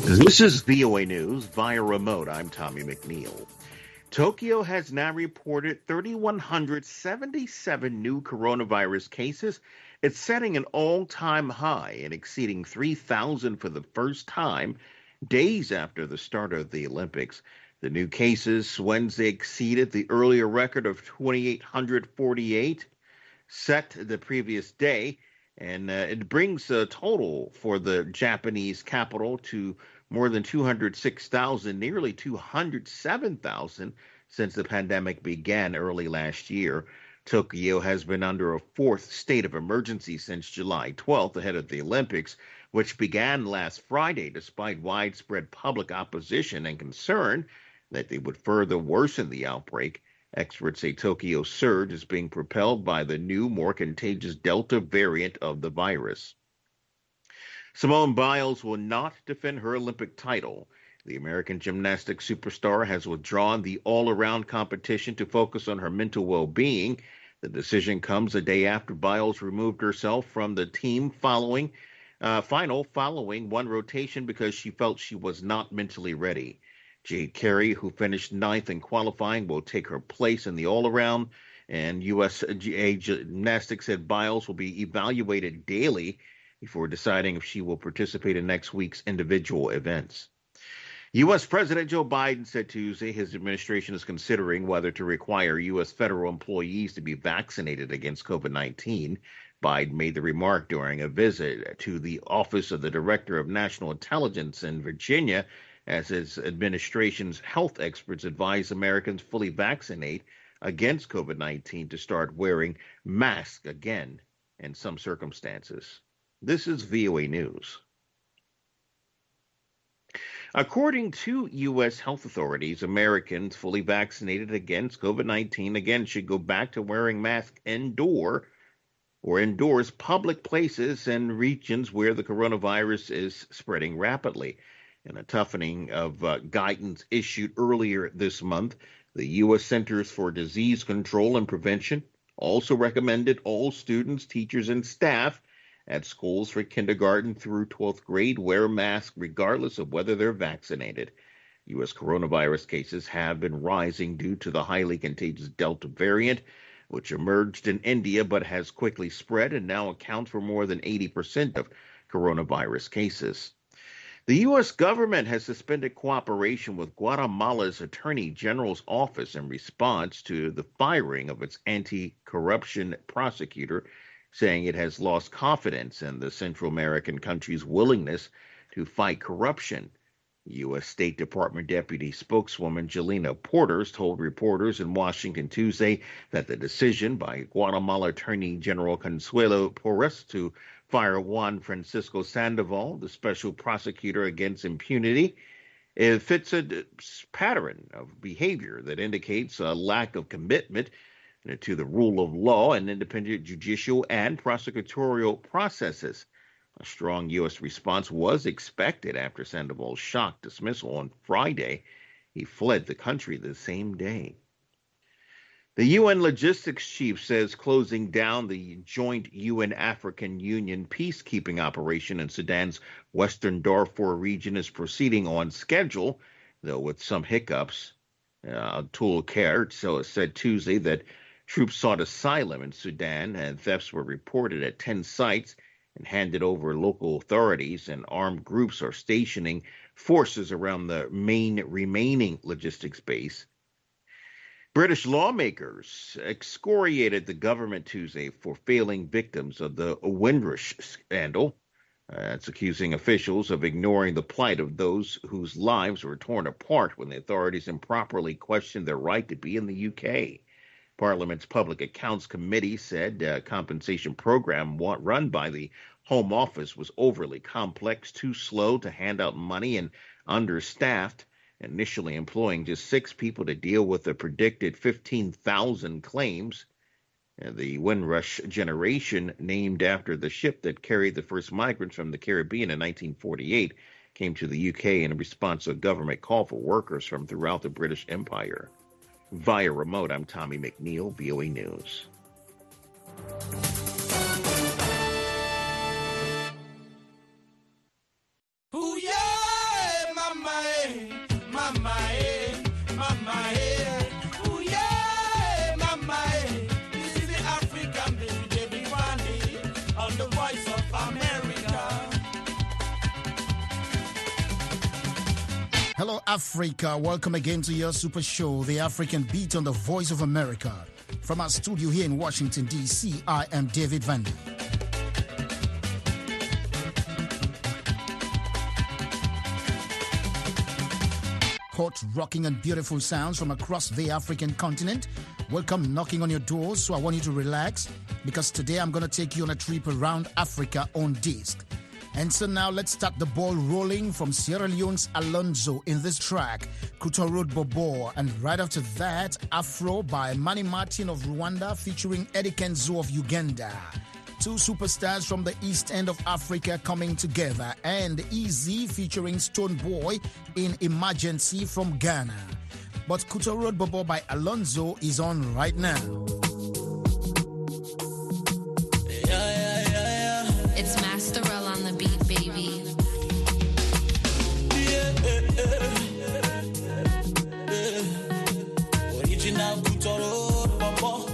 This is VOA News via remote. I'm Tommy McNeil. Tokyo has now reported 3,177 new coronavirus cases. It's setting an all-time high and exceeding 3,000 for the first time days after the start of the Olympics. The new cases Wednesday exceeded the earlier record of 2,848 set the previous day, and it brings the total for the Japanese capital to more than 206,000, nearly 207,000 since the pandemic began early last year. Tokyo has been under a fourth state of emergency since July 12th, ahead of the Olympics, which began last Friday despite widespread public opposition and concern that they would further worsen the outbreak. Experts say Tokyo's surge is being propelled by the new, more contagious Delta variant of the virus. Simone Biles will not defend her Olympic title. The American gymnastics superstar has withdrawn the all-around competition to focus on her mental well-being. The decision comes a day after Biles removed herself from the team following one rotation because she felt she was not mentally ready. Jade Carey, who finished ninth in qualifying, will take her place in the all-around, and USGA Gymnastics said Biles will be evaluated daily before deciding if she will participate in next week's individual events. U.S. President Joe Biden said Tuesday his administration is considering whether to require U.S. federal employees to be vaccinated against COVID-19. Biden made the remark during a visit to the Office of the Director of National Intelligence in Virginia, as his administration's health experts advise Americans fully vaccinate against COVID-19 to start wearing masks again in some circumstances. This is VOA News. According to U.S. health authorities, Americans fully vaccinated against COVID-19 again should go back to wearing masks indoors, public places, and regions where the coronavirus is spreading rapidly. In a toughening of guidance issued earlier this month, the U.S. Centers for Disease Control and Prevention also recommended all students, teachers, and staff at schools for kindergarten through 12th grade wear masks regardless of whether they're vaccinated. U.S. coronavirus cases have been rising due to the highly contagious Delta variant, which emerged in India but has quickly spread and now accounts for more than 80% of coronavirus cases. The U.S. government has suspended cooperation with Guatemala's Attorney General's office in response to the firing of its anti-corruption prosecutor, saying it has lost confidence in the Central American country's willingness to fight corruption. U.S. State Department Deputy Spokeswoman Jelena Porters told reporters in Washington Tuesday that the decision by Guatemala Attorney General Consuelo Porras to fire Juan Francisco Sandoval, the special prosecutor against impunity, it fits a pattern of behavior that indicates a lack of commitment to the rule of law and independent judicial and prosecutorial processes. A strong U.S. response was expected after Sandoval's shock dismissal on Friday. He fled the country the same day. The UN logistics chief says closing down the joint UN-African Union peacekeeping operation in Sudan's western Darfur region is proceeding on schedule, though with some hiccups. Atul Kher said Tuesday that troops sought asylum in Sudan and thefts were reported at 10 sites and handed over local authorities, and armed groups are stationing forces around the main remaining logistics base. British lawmakers excoriated the government Tuesday for failing victims of the Windrush scandal. It's accusing officials of ignoring the plight of those whose lives were torn apart when the authorities improperly questioned their right to be in the UK. Parliament's Public Accounts Committee said a compensation program run by the Home Office was overly complex, too slow to hand out money, and understaffed, initially employing just 6 people to deal with the predicted 15,000 claims. The Windrush generation, named after the ship that carried the first migrants from the Caribbean in 1948, came to the UK in response to a government call for workers from throughout the British Empire. Via remote, I'm Tommy McNeil, VOA News. Booyah! Hello, Africa. Welcome again to your super show, The African Beat on the Voice of America. From our studio here in Washington, D.C., I am David Vandy. Hot, rocking, and beautiful sounds from across the African continent. Welcome knocking on your doors, so I want you to relax because today I'm going to take you on a trip around Africa on disc. And so now let's start the ball rolling from Sierra Leone's Alonzo in this track, Kuto Road Bobo, and right after that, Afro by Manny Martin of Rwanda featuring Eddie Kenzo of Uganda. Two superstars from the east end of Africa coming together, and Easy featuring Stone Boy in Emergency from Ghana. But Kuto Road Bobo by Alonzo is on right now. It's Masterell on the beat, baby. Original Kuto Road Bobo.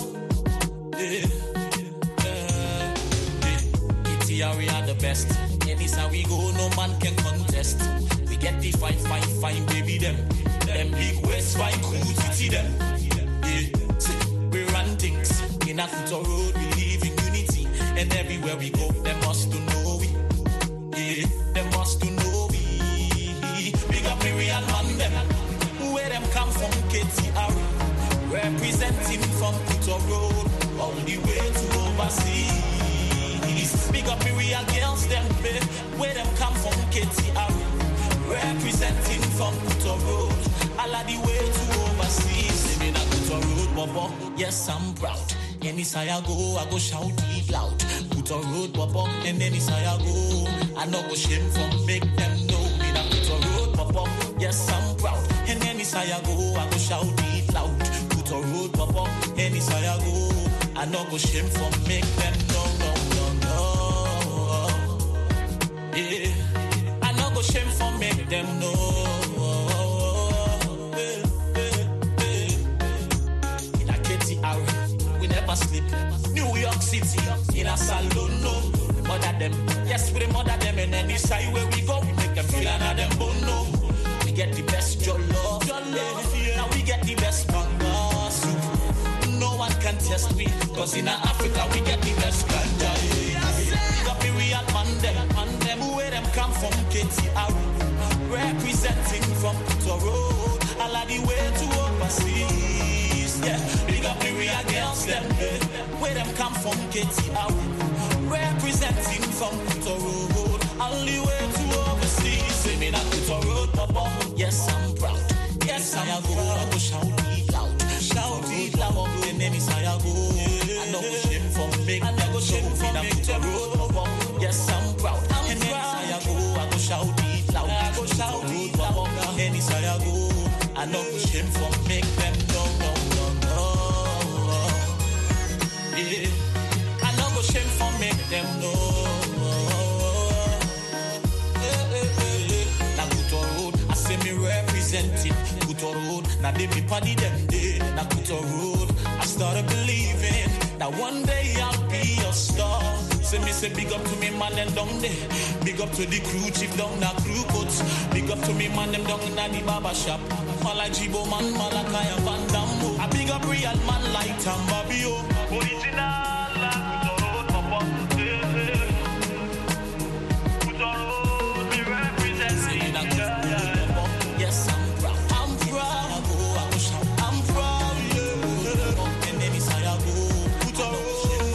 We are the best. Anytime we go, no man can contest. We get the fine, baby, them big waist, fine, cool, see them. Yeah. We run things in a Kuto Road, we live in unity. And everywhere we go, they must to know we. Yeah, they must to know we. Big up the real man, them. Where them come from, KTR. Representing from Kuto Road, all the way to overseas. Big up the real girls, them babe. Where them come from, KTR. Representing from Kuto Road, all of the way to overseas. Living at Kuto Road, Bobo. Yes, I'm proud. Any side I go shout it loud. Kuto Road, Bobo. And any side I go, I no go shame from make them know. Me that Kuto Road, Bobo. Yes, I'm proud. And any side I go shout it loud. Kuto Road, Bobo. Any side I go, I no go shame from make them know. Yeah, I no go shame for make them know. In a KTR, we never sleep. New York City, in a salon, no. We mother them, yes, we mother them. And any side where we go, we make them feel another bono. We get the best jollof, yeah. Now we get the best manga soup. No one can test we, cause in Africa we get the best ganja. We real man them, where them come from, KTR. Representing from Kuto Road, all of the way to overseas. Yeah, big up the real girls, them, where them come from, KTR. Representing from Kuto Road, all the way to overseas. Say me that Kuto Road, Papa. Yes, I'm proud. Yes, I go shout it loud. Shout it loud, and any side I go. I no go shame for make, I no go shame for make Kuto Road. Yes, I'm proud. And any side I go shout it loud. I go shout it loud. Any side I go, I no go shame for make them know. Yeah, I no go shame for make them know. Na Kuto Road, I say me representing Kuto Road. Now they be party them day. Na Kuto Road, I started believing that one day I'll be a star. Say big up to me man and down there. Big up to the crew chief down the crew coats. Big up to me man them down in the barber shop. Malajibo man, Malakaya Van Dambo. I big up real man like Tambabio. Original Kuto Road, Papa. Kuto Road, me representing. Yes, I'm proud. I'm proud. I go shout. I'm proud. Yeah. And any side I go, Kuto Road.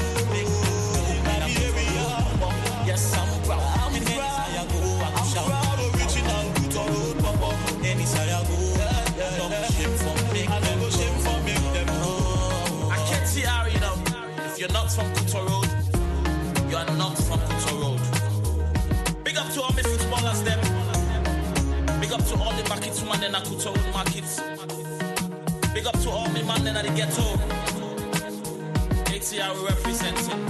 Yes, I'm proud. I'm proud. I go shout. Original Kuto Road, Papa. Any side I go, no shame for me. I never shame for me. Them know. I can't see how you know. If you're not from Kuto Road, you are not from Kuto Road. Big up to all my footballers, them. Big up to all the markets man in the Kuto Road markets. Big up to all my man in the ghetto. ATR representing.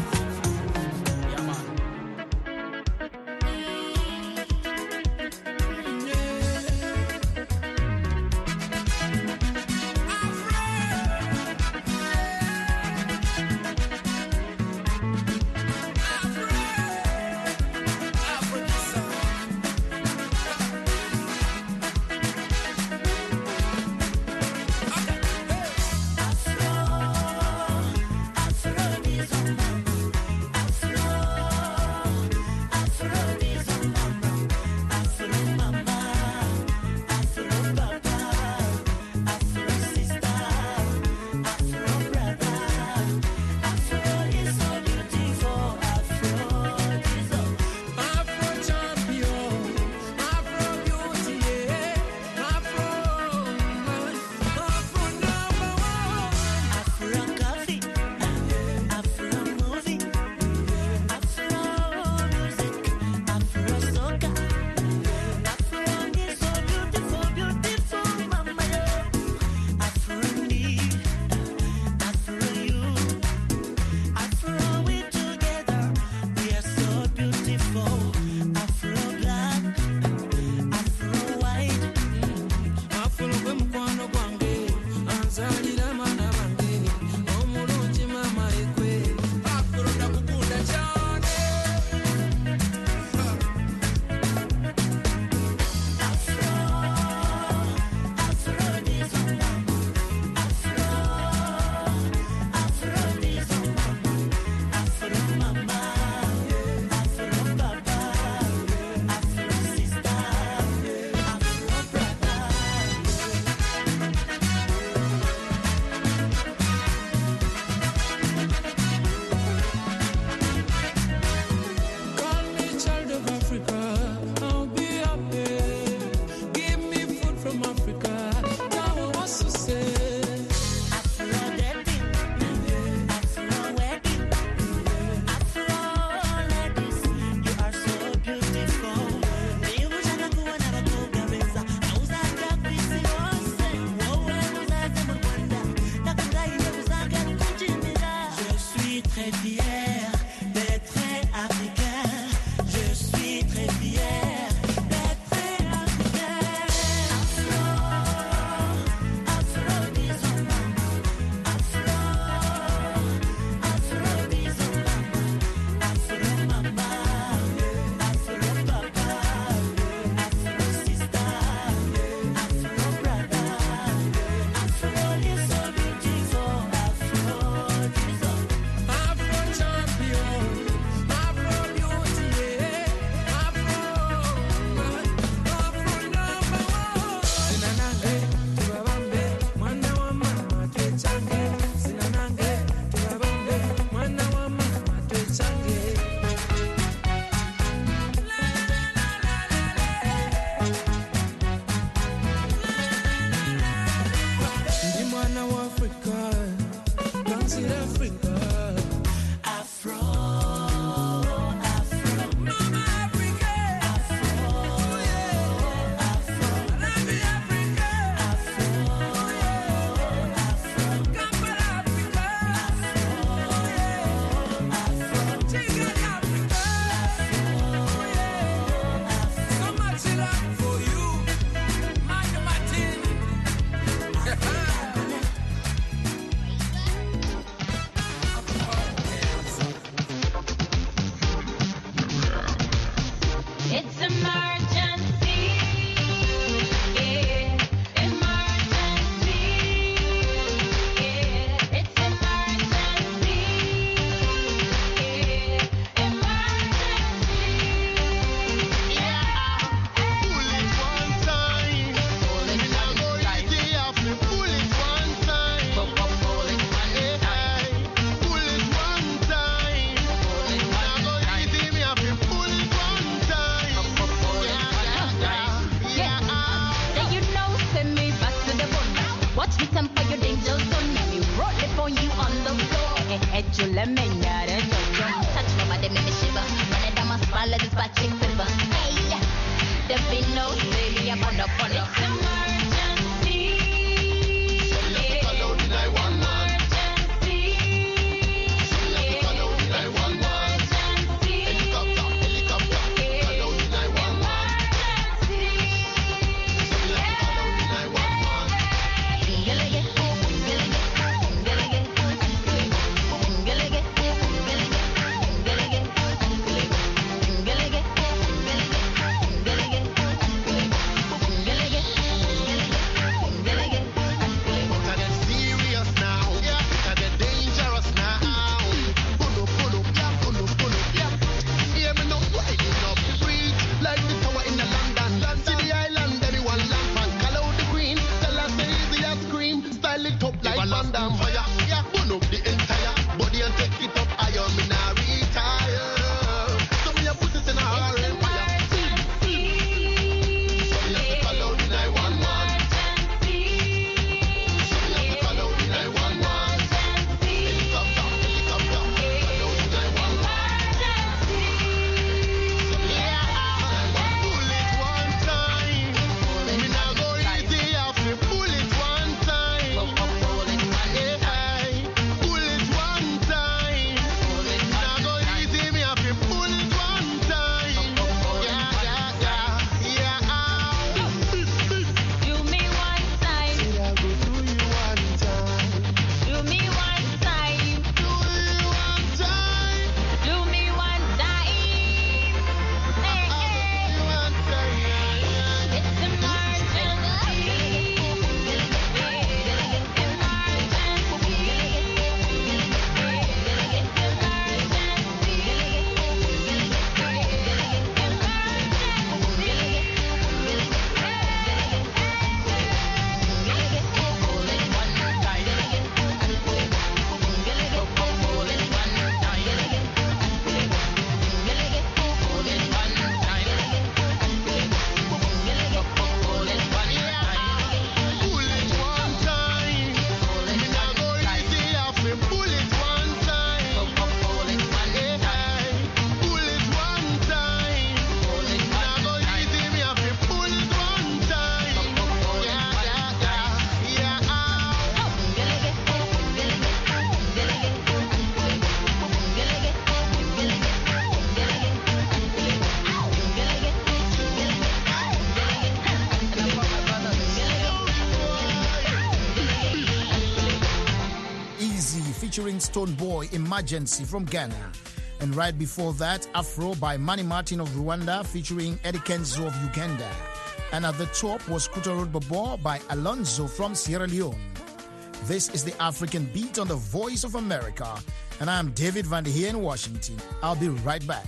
featuring Stone Boy Emergency from Ghana. And right before that, Afro by Manny Martin of Rwanda featuring Eddie Kenzo of Uganda. And at the top was Kuta Road Bobo by Alonzo from Sierra Leone. This is the African Beat on the Voice of America. And I'm David Van Der Heer in Washington. I'll be right back.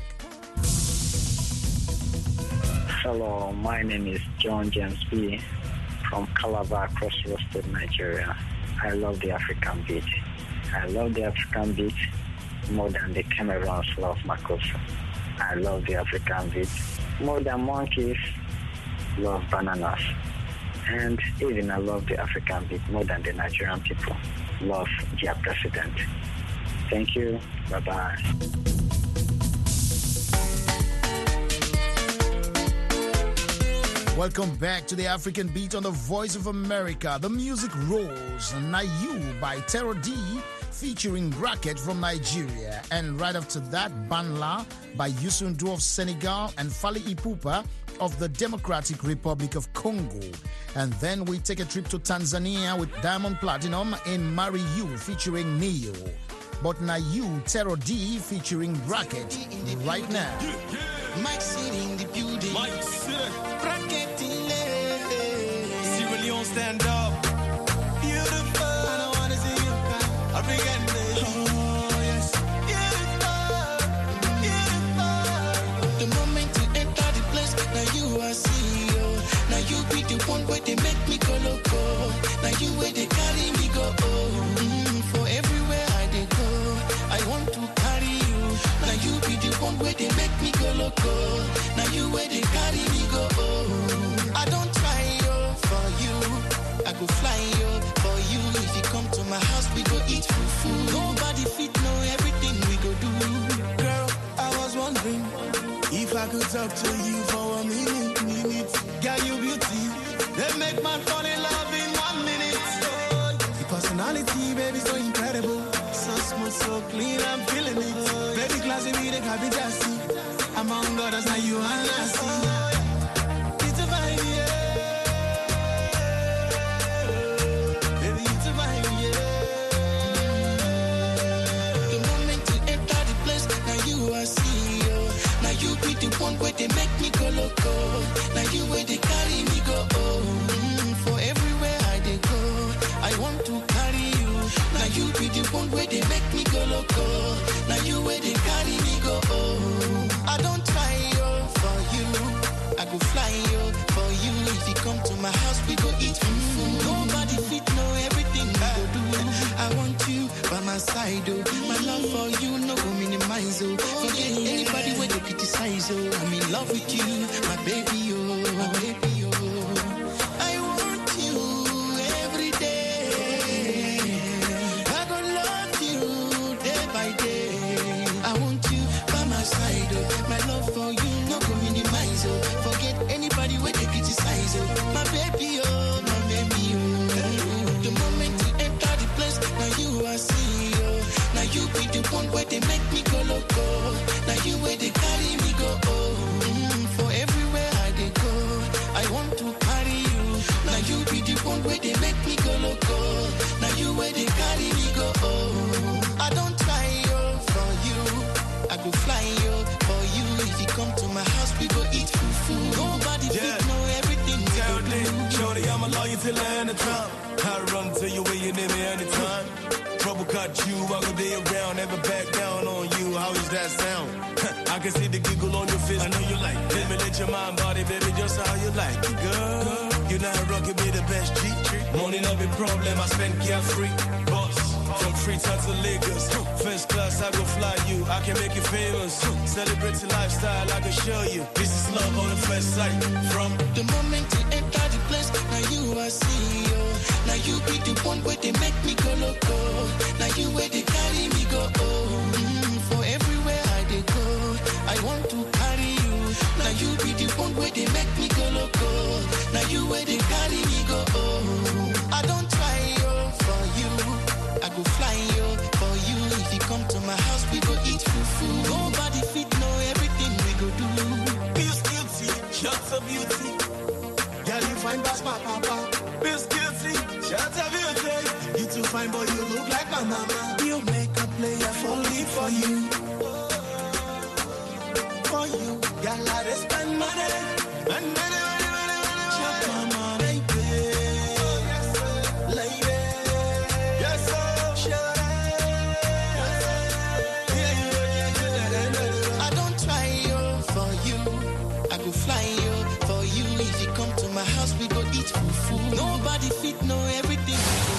Hello, my name is John James B. from Calabar, Crossroads State, Nigeria. I love the African beat. I love the African beat more than the Cameroons love Makossa. I love the African beat more than monkeys love bananas. And even I love the African beat more than the Nigerian people love their president. Thank you. Bye-bye. Welcome back to the African Beat on the Voice of America. The music rolls. Nayu by Terror D featuring Bracket from Nigeria. And right after that, Banla by Youssou N'Dour of Senegal and Fally Ipupa of the Democratic Republic of Congo. And then we take a trip to Tanzania with Diamond Platinum in Marry You featuring Neo. But Nayu, Terror D featuring Bracket right now. Mike City in the building. Mike City. Bracket in there. Sierra Leone stand up. Beautiful. I don't wanna see you cry. African day. Oh yes. Beautiful. Beautiful. The moment you enter the place, now you are CEO. Now you be the one where they make me go loco. Now you where they carry me go. For everywhere I they go, I want to carry you. Now you be the one where they make me go loco. Now you where they carry me go. I don't try for you. I go fly for you. If you come to my house, we go eat food. Nobody fit know everything we go do. Girl, I was wondering if I could talk to you for a minute. Girl, you beauty. They make man fall in love in 1 minute. Your personality, baby, so incredible. So smooth, so clean, I'm feeling it. Baby, classy, me, they can't be just. Among others, now you and I see. It's a vibe, yeah. Baby, it's a vibe, yeah. The moment you enter the place, now you are CEO. Now you be the one where they make me go loco. Now you where they carry me go. For everywhere I they go, I want to carry you. Now you be the one where they make me go loco. Now you where they carry me go. I don't try for you. I go fly for you. If you come to my house, we go eat food. Nobody fit know everything we go do. I want you by my side, oh. My love for you, no go minimize, oh. Forget anybody when they criticize, oh. I'm in love with you, my baby, oh. My baby, oh. I want you every day. I go love you day by day. I want you by my side, oh. My love for you, no go minimize, oh. Forget anybody when they criticize, oh. My baby, oh. My baby, oh. The moment you enter the place, now you are CEO. Now you be the one where they make me go loco. Now you where they carry me go. For everywhere I they go, I want to carry you. Now you be the one where they make me go loco. Now you where they carry me go. I don't try for you. I go fly for you. If you come to my house, we go eat food. Nobody fit know everything we go do. Shorty, I'ma love you till the end of time. I run to you where you need me anytime. Trouble cut you, I go day around, never back down on you. How is that sound? I can see the giggle on your face. I know you like it. Let me let your mind body, baby, just how you like it, girl. You know how rockin' be the best G. Morning of a problem, I spend carefree. Boss, from Freetown to Lagos. First class, I go fly you. I can make you famous. Celebrate the lifestyle, I can show you. This is love on the first sight. From the moment you enter the place, now you are CEO. Now you be the one where they make me go loco. Now you where they carry me go. For everywhere I they go, I want to carry you. Now you be the one where they make me go loco. Now you where they carry me go. I don't try for you. I go fly for you. If you come to my house, we go eat food. Nobody fit know everything we go do. Peace guilty, shots of beauty. Girl, you find that's my papa. Peace guilty, Shut up your taste. You too fine, boy, you look like my mama. You make a player falling for you. For you, girl, I just spend money. And money. Shut my mama, baby. Lady. Yes, sir. Shut I don't try you for you. I go fly you for you. If you come to my house, we go eat food. Nobody fit know everything.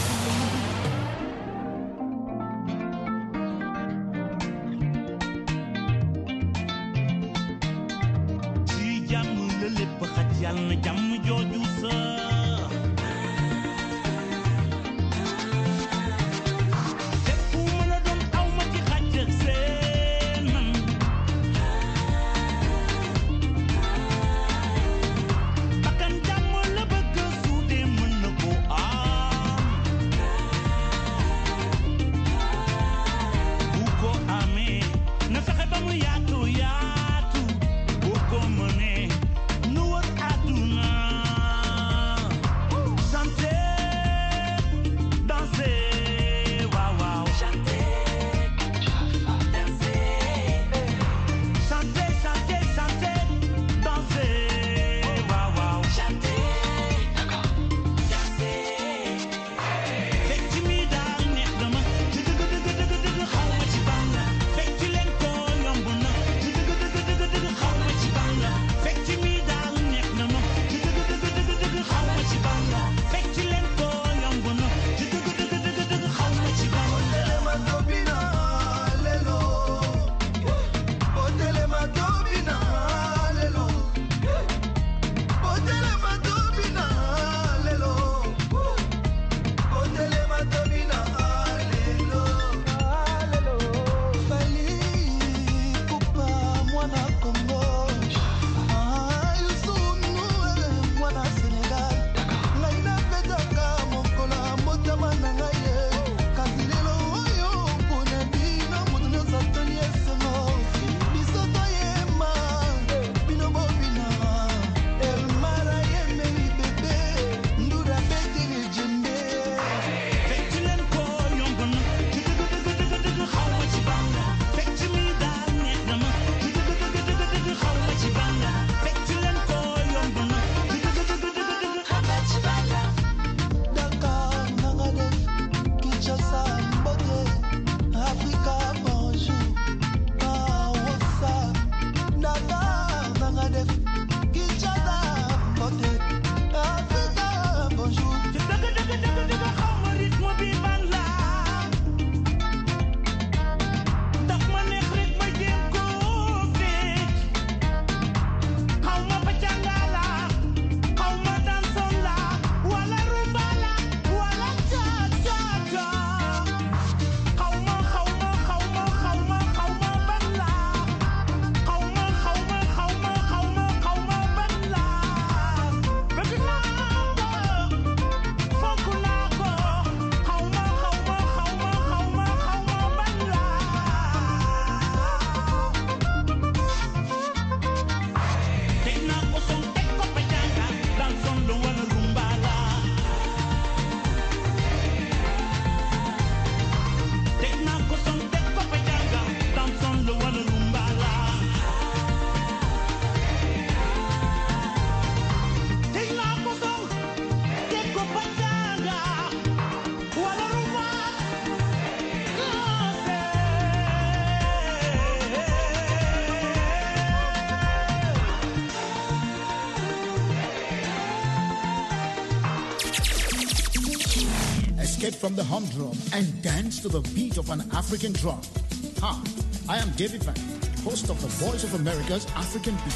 Escape from the humdrum and dance to the beat of an African drum. Hi, I am David Van, host of the Voice of America's African Beat.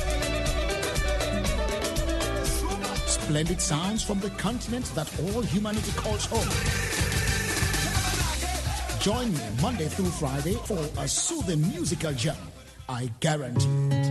Splendid sounds from the continent that all humanity calls home. Join me Monday through Friday for a soothing musical jam. I guarantee it.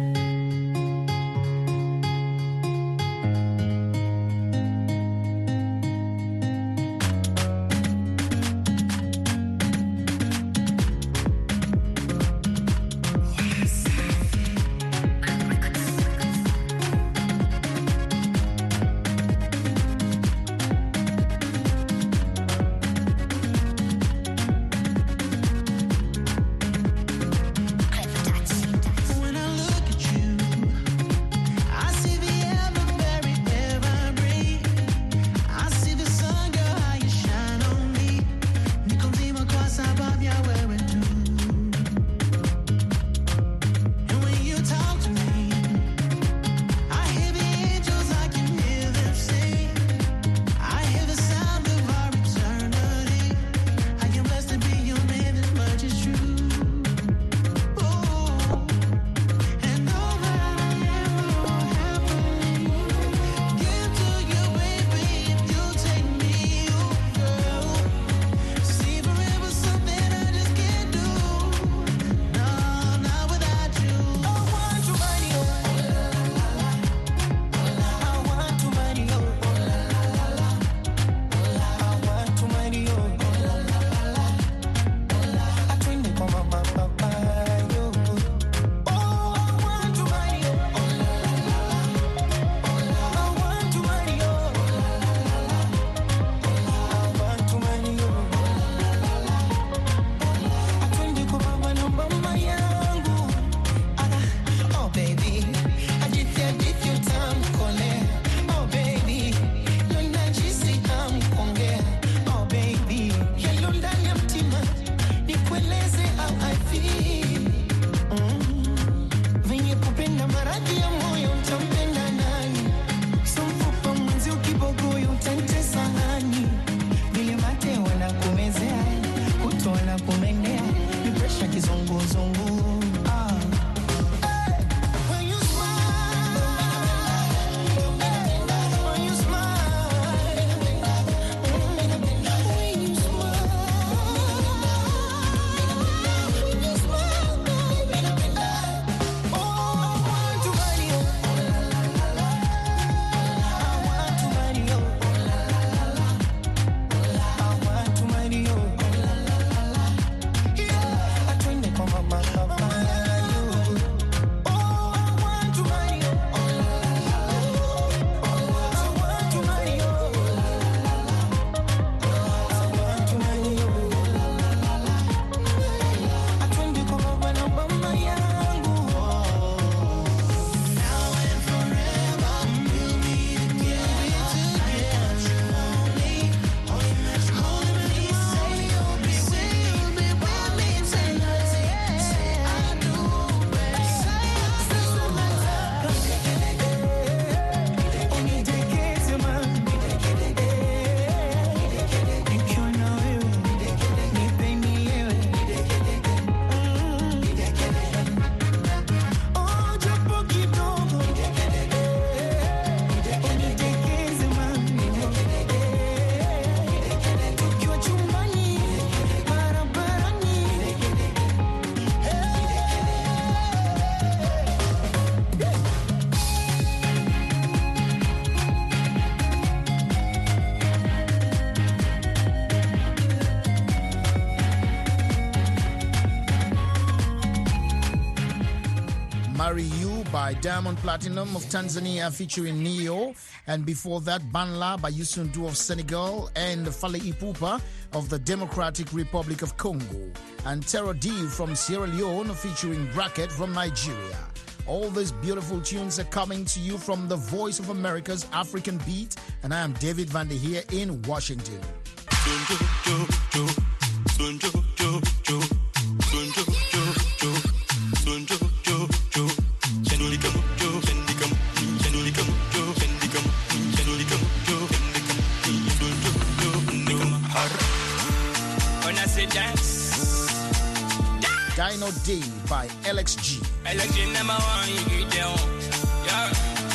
You by Diamond Platinum of Tanzania featuring Neo. And before that, Banla by Youssou N'Dour of Senegal and Fally Ipupa of the Democratic Republic of Congo. And Terror D from Sierra Leone featuring Bracket from Nigeria. All these beautiful tunes are coming to you from the Voice of America's African Beat. And I am David Van Der here in Washington. Dino Day by LXG. LXG number one, you get down. Yeah.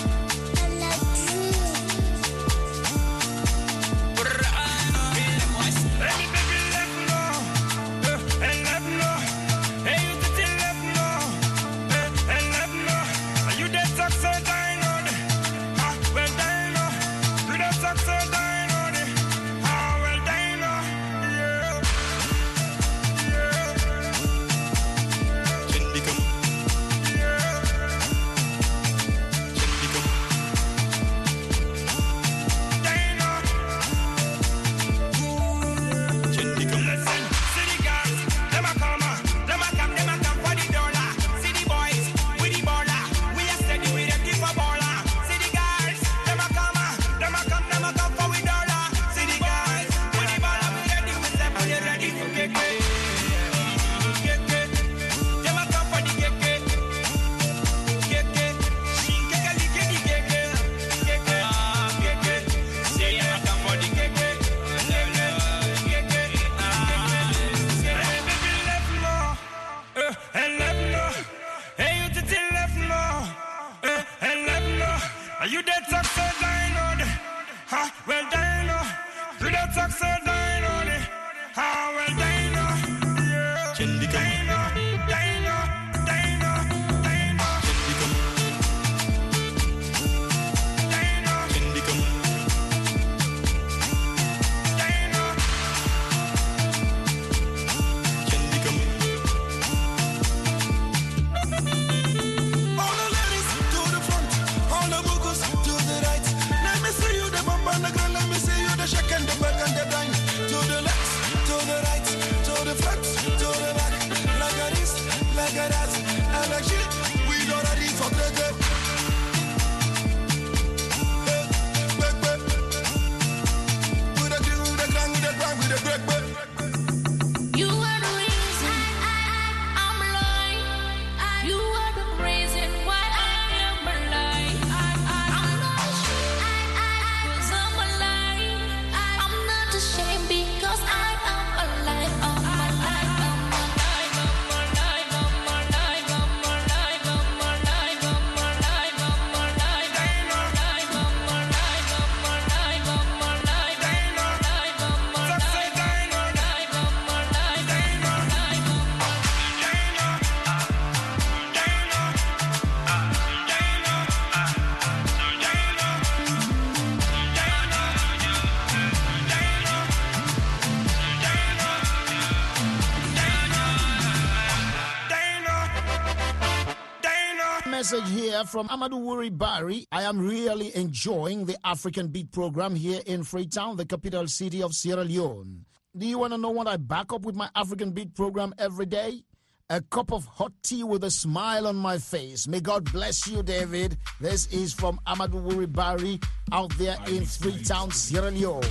Message here from Amadou Wuri Bari. I am really enjoying the African Beat program here in Freetown, the capital city of Sierra Leone. Do you want to know what I back up with my African Beat program every day? A cup of hot tea with a smile on my face. May God bless you, David. This is from Amadou Wuri Bari out there in Freetown, Sierra Leone.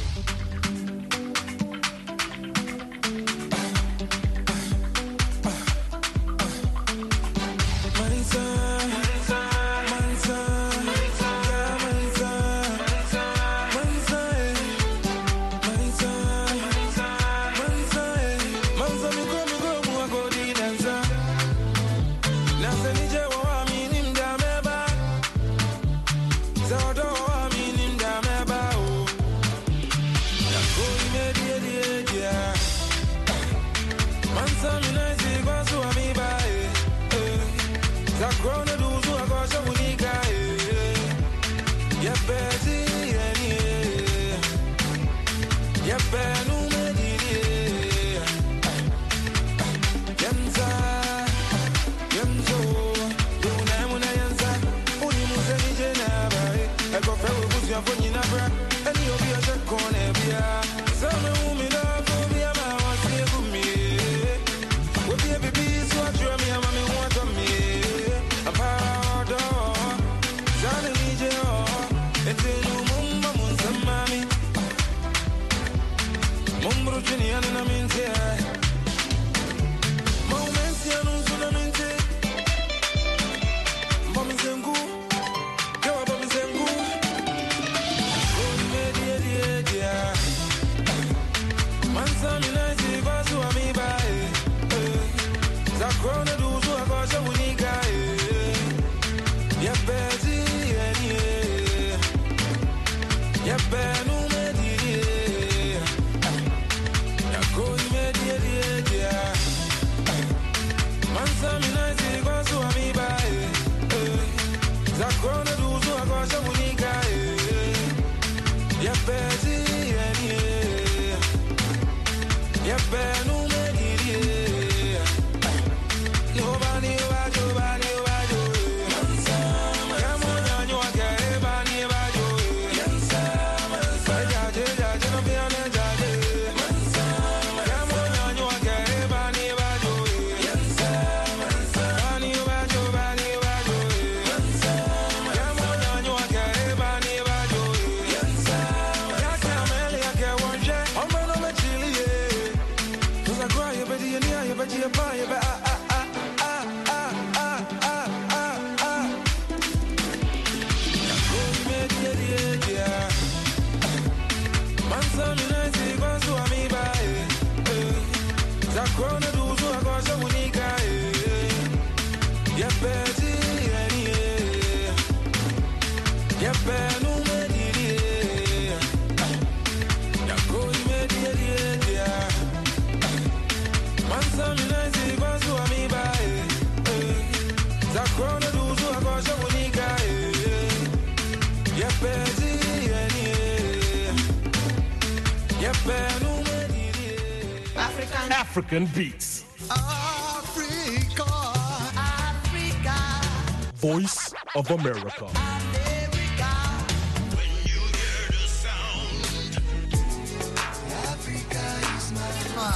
African beats. Africa, Africa. Voice of America. America. When you hear the sound, Africa is my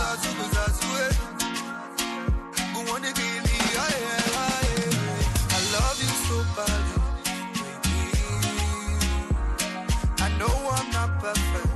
I love you so badly, baby. I know I'm not perfect.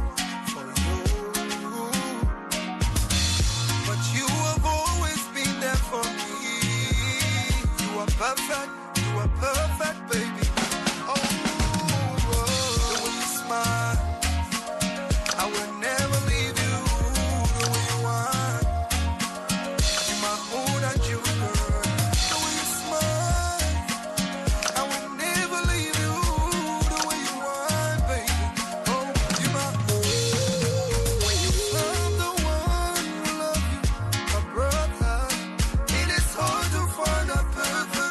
Perfect, you are perfect, baby. Oh, the way you smile, I will never leave you. The way you want, you're my own and you, girl. The way you smile, I will never leave you. The way you want, baby. Oh, you're my own. I'm the one who love you, my brother. It is hard to find a perfect.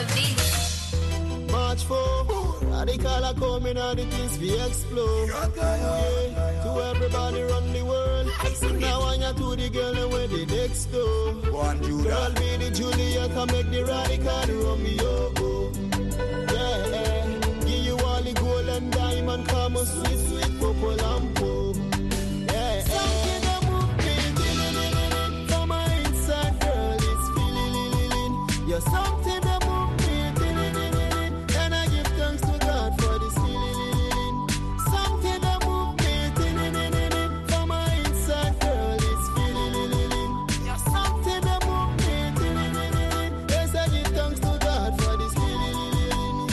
the beat. March 4, radical are coming and the things we explode. Yeah, to everybody run the world. Now I am to the girl and where the next door. Girl be the Juliet and make the radical Romeo. Yeah, give you all the gold and diamond, come on sweet, sweet purple and purple. Yeah, something that move me, from my inside, girl, it's feeling. You're something that move me, and I give thanks to God for this feeling. Something that move me, from my inside, girl, it's feeling. You're something that move me, yes, I give thanks to God for this feeling.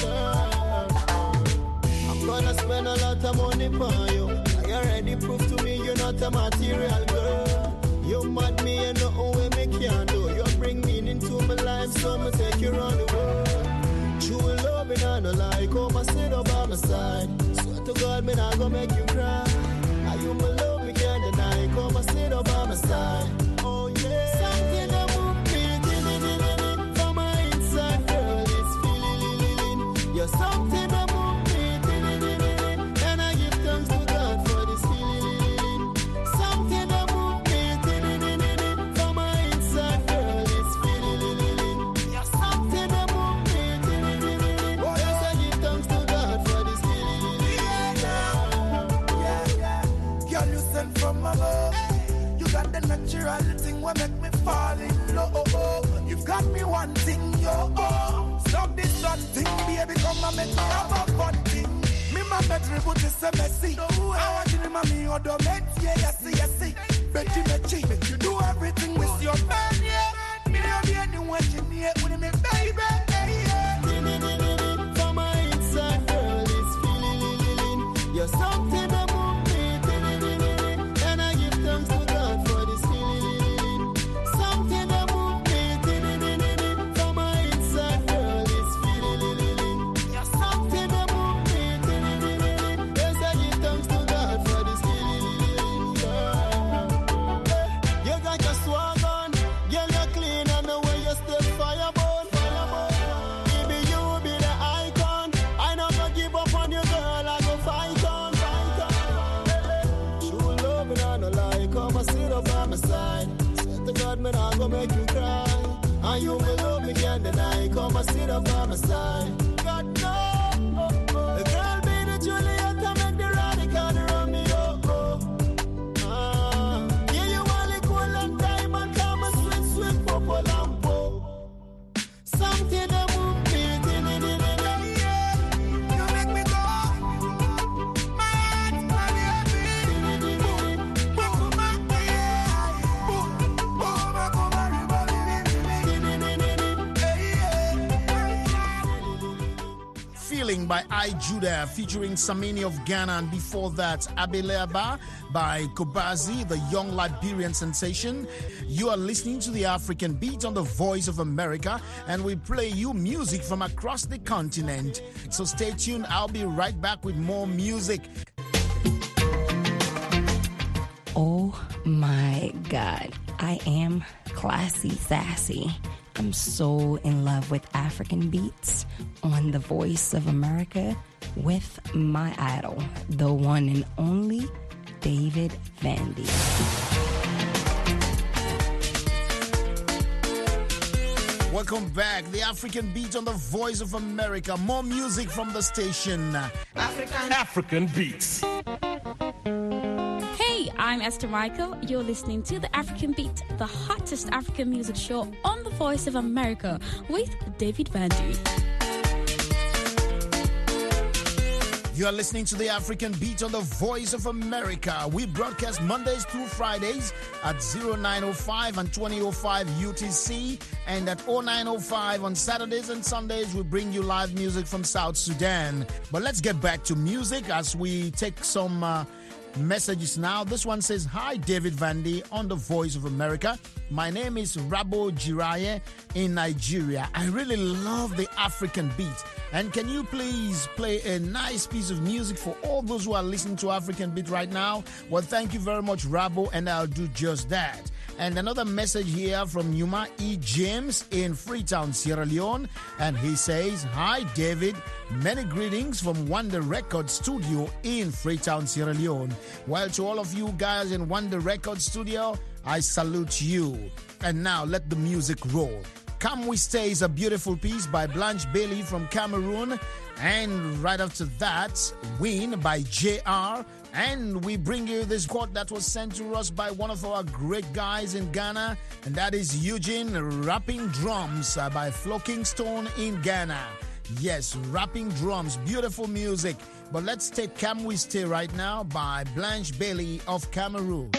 I'm gonna spend a lot of money on you. I already proved to me you're not a material girl. You mad me and nothing way me can do. You bring meaning to my life, so I'ma take you around the world. True love and I no lie, come and sit up by my side. Swear to God, me not gonna make you cry. Are you my love, me can't deny. Come and sit up by my side. Oh yeah, something that move me, from my inside, girl, it's feeling. You're something that move me, and I give thanks to God for this feeling. Something that move me, from my inside, girl, it's feeling. You're something that move me, yes, I give thanks to God for this feeling. Girl, you sent from above. You got the natural thing what make me fall in love. You've got me one thing, yo. Stop this one thing, baby, come and make me have a fun thing. Me my bedroom put this a messy. I want you to mommy or the meds, yeah, yes. Betty, make you do everything with your man, yeah. Me don't be anyone you need with me, baby, yeah. From my inside, girl, it's feeling. You're something that move me, and I give thanks to God for this feeling. Something that move me, from my inside, girl, it's feeling. You're something that move me, yes, I give thanks to God for this feeling. You got your swag on, girl, you're clean and the way you step fireborn. Baby, you be the icon. I not gonna give up on you, girl. I go fight on. True love and I no lie. Come and sit up by my side. Swear to God, man, I go make you cry. And you will love me, can't deny. Come and sit up by my side. God no, the girl be the Juliet and make the radical Romeo. Yeah, you want the gold and diamond, come and sweet, sweet purple and purple. Something that move me, You make me go. My heart's my baby. Boom, my yeah. Boom, my Feeling by I Judah featuring Samini of Ghana, and before that Abeleaba by Kobazi, the young Liberian sensation. You are listening to the African Beat on the Voice of America, and we play you music from across the continent. So stay tuned, I'll be right back with more music. Oh my God, I am classy, sassy. I'm so in love with African beats on the Voice of America with my idol, the one and only David Vandy. Welcome back. The African Beat on the Voice of America. More music from the station. African Beats. Hey, I'm Esther Michael. You're listening to the African Beat, the hottest African music show on the Voice of America with David Vandy. You are listening to the African Beat on the Voice of America. We broadcast Mondays through Fridays at 0905 and 2005 UTC, and at 0905 on Saturdays and Sundays. We bring you live music from South Sudan. But let's get back to music as we take some messages now. This one says, "Hi, David Vandy on the Voice of America. My name is Rabo Jiraye in Nigeria. I really love the African beat. And can you please play a nice piece of music for all those who are listening to African beat right now?" Well, thank you very much, Rabo, and I'll do just that. And another message here from Yuma E. James in Freetown, Sierra Leone. And he says, "Hi, David. Many greetings from Wonder Record Studio in Freetown, Sierra Leone." Well, to all of you guys in Wonder Record Studio, I salute you. And now let the music roll. Come We Stay is a beautiful piece by Blanche Bailey from Cameroon. And right after that, Win by JR. And we bring you this quote that was sent to us by one of our great guys in Ghana. And that is Eugene Rapping Drums by Flocking Stone in Ghana. Yes, rapping drums, beautiful music. But let's take Come We Stay right now by Blanche Bailey of Cameroon.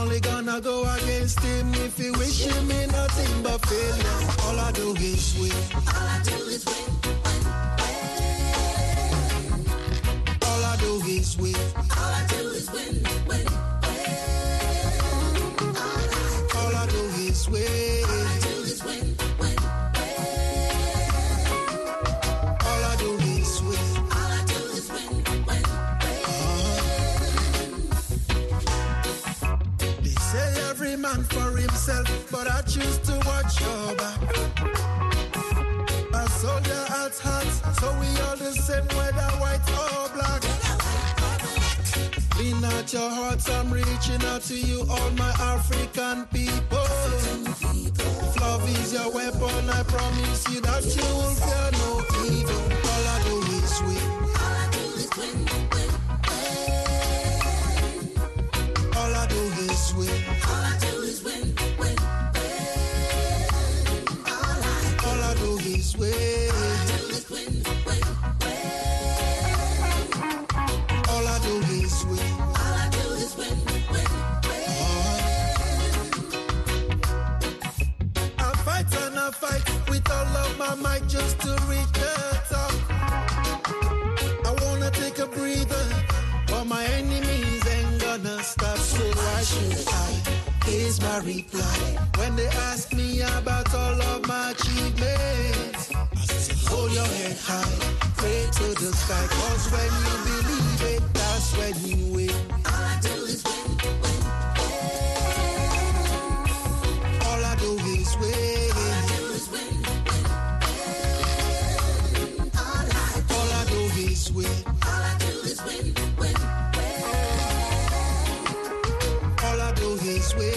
only gonna go against him if he wishing me nothing but failure. All I do is win. All I do is win. All I do is win. All I do is win. All I do is win. All I do is win. All I do is win. All I do is win. They say every man for himself, but I choose to watch your back. A soldier at heart, so we all the same, whether white or black. Lean out your hearts, I'm reaching out to you, all my African people. If love is your weapon, I promise you that you will fear no evil. All I do is win. All I do is win. All I do is win. All I do is win. All I do is win. All I do is win. All I do is win. I fight and I fight with all of my might just to reach the top. I wanna take a breather, but my enemies ain't gonna stop. So why should I? Here's my reply. When they ask me about all of my achievements, I say, hold your head high, pray to the sky, cause when you believe it, that's when you win. All I do is win. All I do is win. All I do is win. All I do is win. All I do is win. All I do is win.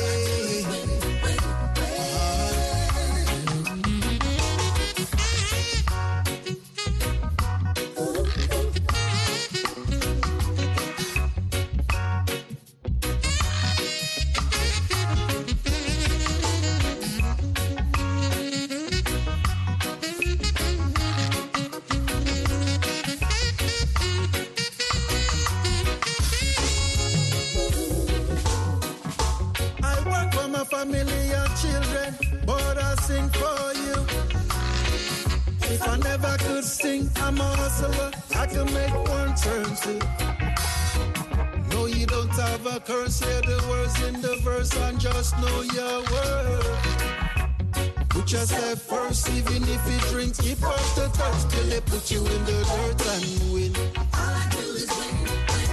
Family and children, but I sing for you. If I never could sing, I'm a hustler. I can make one turn two. No, you don't have a curse. Hear the words in the verse and just know your word. Put yourself first, even if you drink, keep up the thirst till they put you in the dirt and win. All I do is win.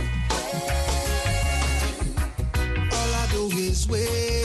All I do is win.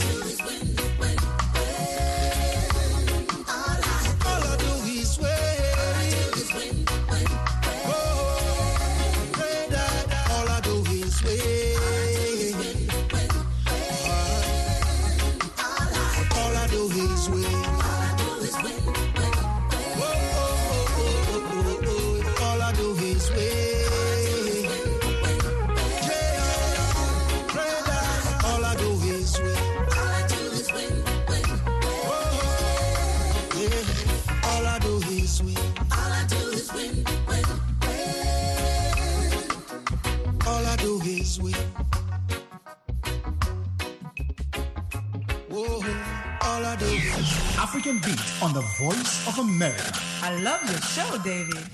African Beat on the Voice of America. I love your show, David.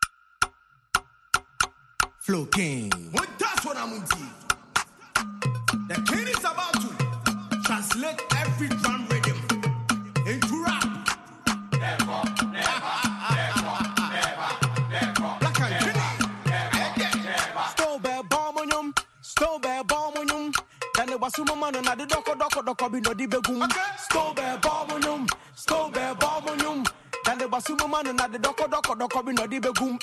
Flow King. Well, that's what I'm into. The king is about to translate every drum rhythm into rap. Never. Black and green. Stowbell bomb. Then it was some man on the doko be no dibegum. Stowbell bomb. Then it was some man on the doko be no dibegum.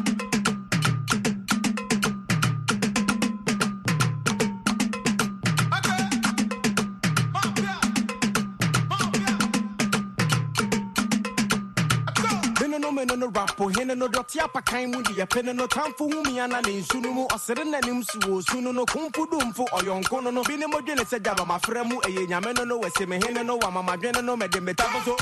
No rapo hene no dotia pa kan mu de pene no tamfo hu mi ana ne nsunu mu osere nanim suwo sunu no kumfu dumfo oyonko no bi ne modwene se jaba mafra mu eye nyame no wese me hene no wa mama dwene no mede metafo so